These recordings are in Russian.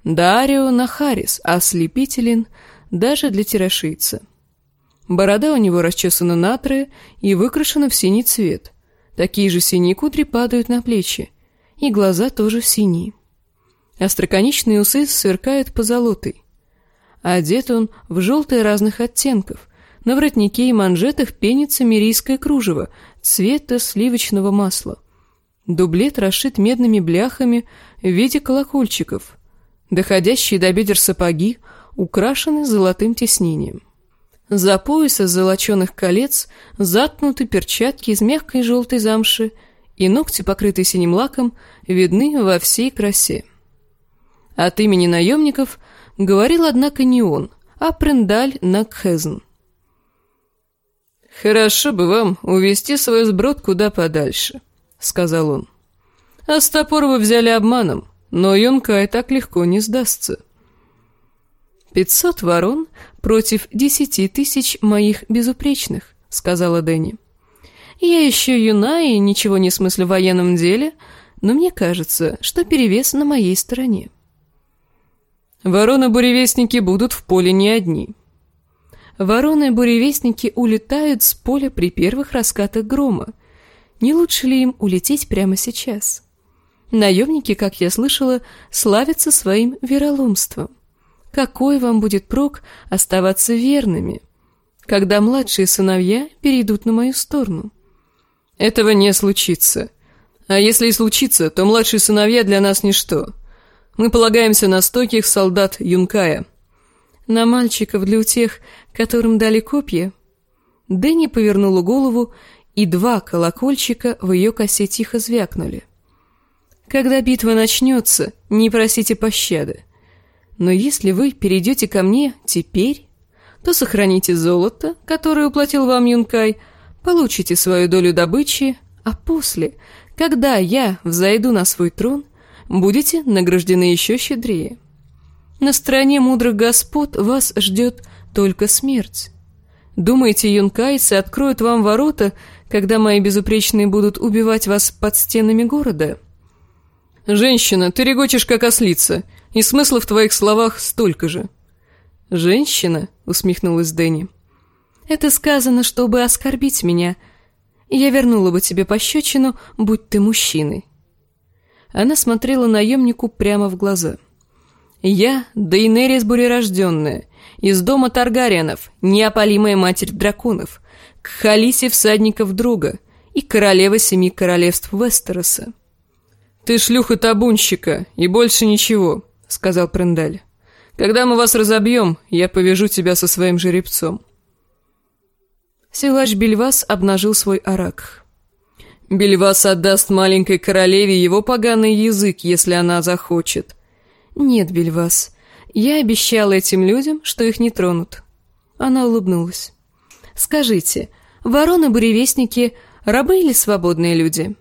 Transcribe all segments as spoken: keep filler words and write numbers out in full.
Дарио Нахарис ослепителен даже для тирашийца. Борода у него расчесана натрое и выкрашена в синий цвет. Такие же синие кудри падают на плечи, и глаза тоже синие. Остроконечные усы сверкают позолотой. Одет он в желтые разных оттенков. На воротнике и манжетах пенится мирийское кружево цвета сливочного масла. Дублет расшит медными бляхами в виде колокольчиков. Доходящие до бедер сапоги украшены золотым тиснением. За пояс из золоченых колец заткнуты перчатки из мягкой желтой замши, и ногти, покрытые синим лаком, видны во всей красе. От имени наемников говорил, однако, не он, а Прендаль Накхезн. «Хорошо бы вам увести свой сброд куда подальше», — сказал он. «Астапор вы взяли обманом, но Юнкай так легко не сдастся». «Пятьсот ворон против десяти тысяч моих безупречных», — сказала Дэнни. «Я еще юна и ничего не смыслю в военном деле, но мне кажется, что перевес на моей стороне». «Вороны-буревестники будут в поле не одни». «Вороны-буревестники улетают с поля при первых раскатах грома. Не лучше ли им улететь прямо сейчас? Наемники, как я слышала, славятся своим вероломством. Какой вам будет прок оставаться верными, когда младшие сыновья перейдут на мою сторону?» «Этого не случится. А если и случится, то младшие сыновья для нас ничто. Мы полагаемся на стойких солдат Юнкая». «На мальчиков для тех, которым дали копья?» Дэнни повернула голову, и два колокольчика в ее косе тихо звякнули. «Когда битва начнется, не просите пощады. Но если вы перейдете ко мне теперь, то сохраните золото, которое уплатил вам Юнкай, получите свою долю добычи, а после, когда я взойду на свой трон, будете награждены еще щедрее. На стороне мудрых господ вас ждет только смерть. Думаете, юнкайцы откроют вам ворота, когда мои безупречные будут убивать вас под стенами города?» «Женщина, ты регочешь как ослица, и смысла в твоих словах столько же». «Женщина?» — усмехнулась Дэнни. «Это сказано, чтобы оскорбить меня. Я вернула бы тебе пощечину, будь ты мужчиной». Она смотрела наемнику прямо в глаза. «Я Дейнерис Бурерожденная, из дома Таргариенов, неопалимая матерь драконов, к Халисе всадников друга и королева семи королевств Вестероса». «Ты шлюха табунщика, и больше ничего», — сказал Прендаль. «Когда мы вас разобьем, я повяжу тебя со своим жеребцом». Силач Бельвас обнажил свой аракх. «Бельвас отдаст маленькой королеве его поганый язык, если она захочет». «Нет, Бельвас, я обещала этим людям, что их не тронут». Она улыбнулась. «Скажите, вороны-буревестники — рабы или свободные люди?»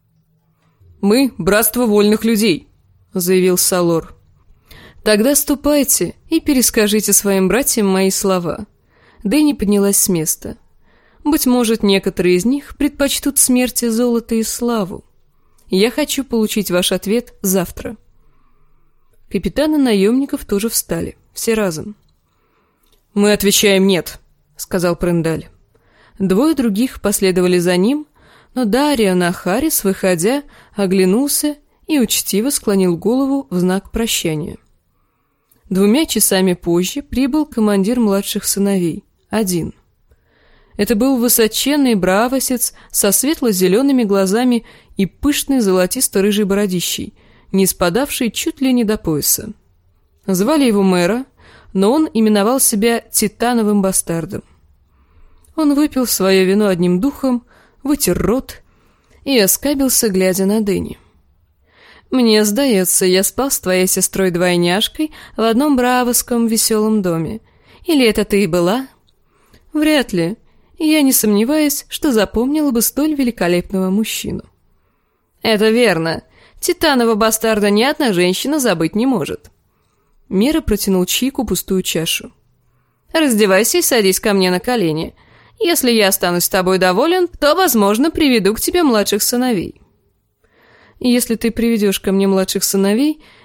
«Мы — братство вольных людей», — заявил Салор. «Тогда ступайте и перескажите своим братьям мои слова». Дэнни поднялась с места. «Быть может, некоторые из них предпочтут смерти золото и славу. Я хочу получить ваш ответ завтра». Капитаны наемников тоже встали, все разом. «Мы отвечаем «нет», — сказал Прендаль. Двое других последовали за ним, но Дарио Нахарис, выходя, оглянулся и учтиво склонил голову в знак прощания. Двумя часами позже прибыл командир младших сыновей, один. Это был высоченный бравосец со светло-зелеными глазами и пышной золотисто-рыжей бородищей, не спадавшей чуть ли не до пояса. Звали его Мэра, но он именовал себя Титановым бастардом. Он выпил свое вино одним духом, вытер рот и оскабился, глядя на Дэнни. «Мне сдается, я спал с твоей сестрой-двойняшкой в одном бравовском веселом доме. Или это ты и была?» «Вряд ли. Я не сомневаюсь, что запомнила бы столь великолепного мужчину». «Это верно. Титанова бастарда ни одна женщина забыть не может». Мера протянул Чику пустую чашу. «Раздевайся и садись ко мне на колени. Если я останусь с тобой доволен, то, возможно, приведу к тебе младших сыновей». «Если ты приведешь ко мне младших сыновей,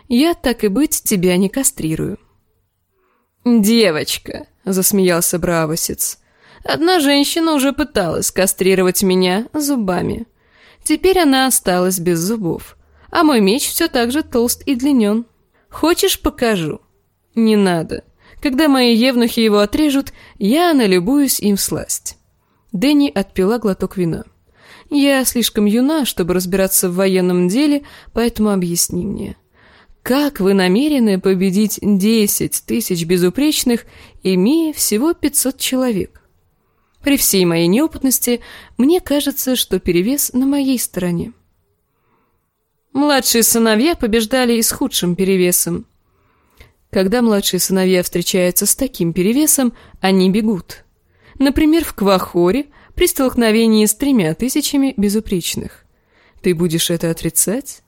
Я, так и быть, тебя не кастрирую». «Девочка», — засмеялся Браавосец, — «одна женщина уже пыталась кастрировать меня зубами. Теперь она осталась без зубов, а мой меч все так же толст и длинен. Хочешь, покажу?» «Не надо. Когда мои евнухи его отрежут, я налюбуюсь им всласть». Дэнни отпила глоток вина. «Я слишком юна, чтобы разбираться в военном деле, поэтому объясни мне, как вы намерены победить десять тысяч безупречных, имея всего пятьсот человек? При всей моей неопытности, мне кажется, что перевес на моей стороне». Младшие сыновья побеждали и с худшим перевесом. Когда младшие сыновья встречаются с таким перевесом, они бегут. Например, в Квахоре при столкновении с тремя тысячами безупречных. Ты будешь это отрицать?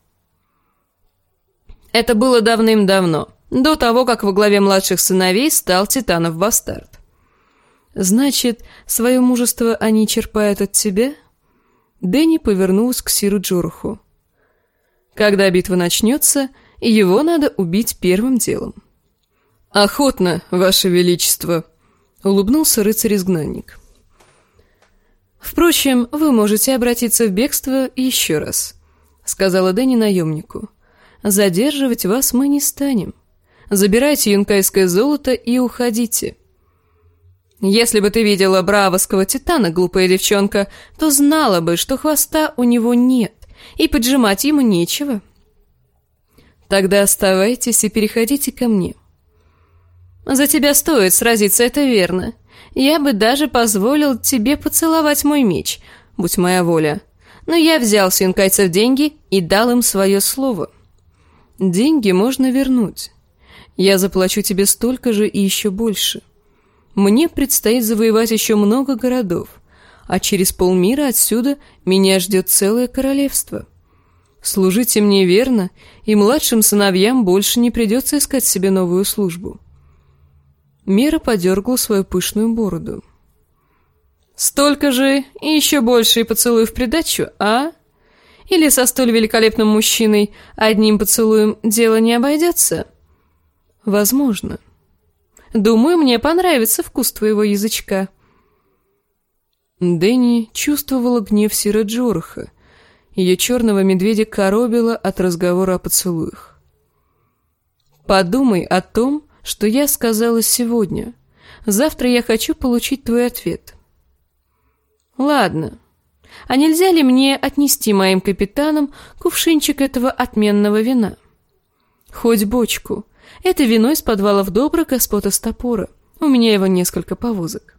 Это было давным-давно, до того, как во главе младших сыновей стал Титанов-бастард. Значит, свое мужество они черпают от тебя? Дэнни повернулась к Сиру Джораху. Когда битва начнется, его надо убить первым делом. «Охотно, Ваше Величество», — улыбнулся рыцарь-изгнанник. «Впрочем, вы можете обратиться в бегство еще раз», — сказала Дэнни наемнику. «Задерживать вас мы не станем. Забирайте юнкайское золото и уходите». «Если бы ты видела браавского титана, глупая девчонка, то знала бы, что хвоста у него нет, и поджимать ему нечего». «Тогда оставайтесь и переходите ко мне». «За тебя стоит сразиться, это верно. Я бы даже позволил тебе поцеловать мой меч, будь моя воля. Но я взял с юнкайцев деньги и дал им свое слово». «Деньги можно вернуть. Я заплачу тебе столько же и еще больше. Мне предстоит завоевать еще много городов, а через полмира отсюда меня ждет целое королевство. Служите мне верно, и младшим сыновьям больше не придется искать себе новую службу». Мира подергал свою пышную бороду. «Столько же и еще больше и поцелуй в придачу, а? Или со столь великолепным мужчиной одним поцелуем дело не обойдется?» «Возможно. Думаю, мне понравится вкус твоего язычка». Дэнни чувствовала гнев Сира Джораха. Ее черного медведя коробило от разговора о поцелуях. «Подумай о том, что я сказала сегодня. Завтра я хочу получить твой ответ». «Ладно. А нельзя ли мне отнести моим капитанам кувшинчик этого отменного вина?» «Хоть бочку. Это вино из подвалов добрых господ из топора. У меня его несколько повозок».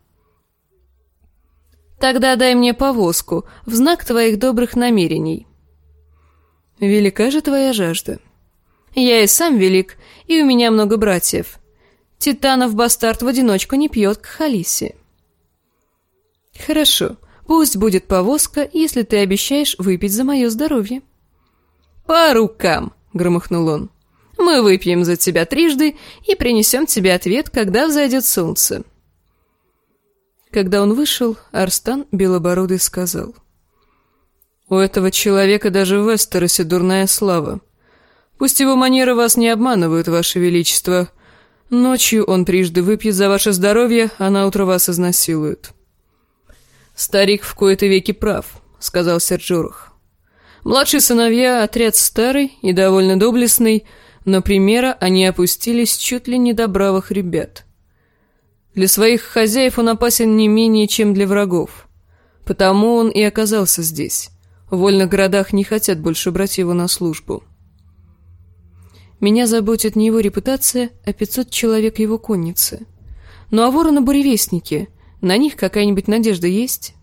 «Тогда дай мне повозку в знак твоих добрых намерений». «Велика же твоя жажда». «Я и сам велик, и у меня много братьев. Титанов-бастард в одиночку не пьет к Халисе». «Хорошо, пусть будет повозка, если ты обещаешь выпить за мое здоровье». «По рукам!» — громыхнул он. «Мы выпьем за тебя трижды и принесем тебе ответ, когда взойдет солнце». Когда он вышел, Арстан Белобородый сказал: «У этого человека даже в Вестеросе дурная слава. Пусть его манеры вас не обманывают, Ваше Величество. Ночью он трижды выпьет за ваше здоровье, а наутро вас изнасилует». «Старик в кои-то веки прав», — сказал сэр Джорах. «Младшие сыновья — отряд старый и довольно доблестный, но примера они опустились чуть ли не до бравых ребят. Для своих хозяев он опасен не менее, чем для врагов. Потому он и оказался здесь. В вольных городах не хотят больше брать его на службу. Меня заботит не его репутация, а пятьсот человек его конницы. Ну а ворона-буревестники, на них какая-нибудь надежда есть?»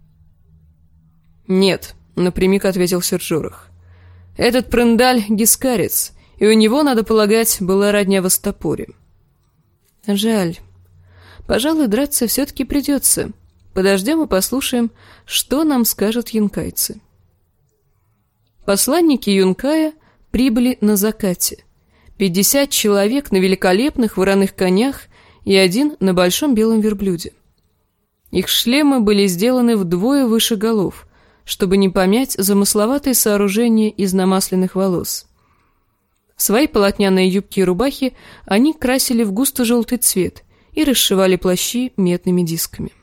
«Нет», — напрямик ответил сэр Джорах. «Этот прындаль — гискарец, и у него, надо полагать, была родня в Остопоре». «Жаль. Пожалуй, драться все-таки придется. Подождем и послушаем, что нам скажут юнкайцы». Посланники Юнкая прибыли на закате. Пятьдесят человек на великолепных вороных конях и один на большом белом верблюде. Их шлемы были сделаны вдвое выше голов, чтобы не помять замысловатые сооружения из намасленных волос. Свои полотняные юбки и рубахи они красили в густо-желтый цвет и расшивали плащи медными дисками.